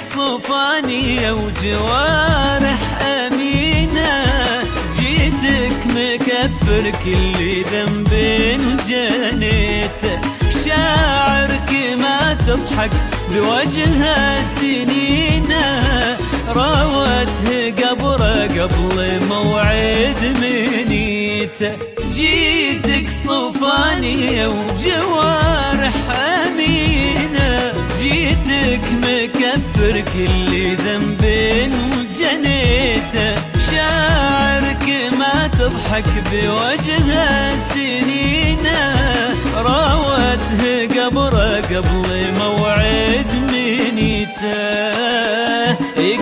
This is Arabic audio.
صفانية وجوارح أمينة، جيتك مكفر كل ذنب جنيته، شاعرك ما تضحك بوجهها سنينه، راوته قبره قبل موعد منيته، جيتك صفانية وجوارح أمينة، جيتك مكفر كل ذنب جنيته، شاعرك ما تضحك بوجهها سنينه، راوته قبره قبل موعد منيته.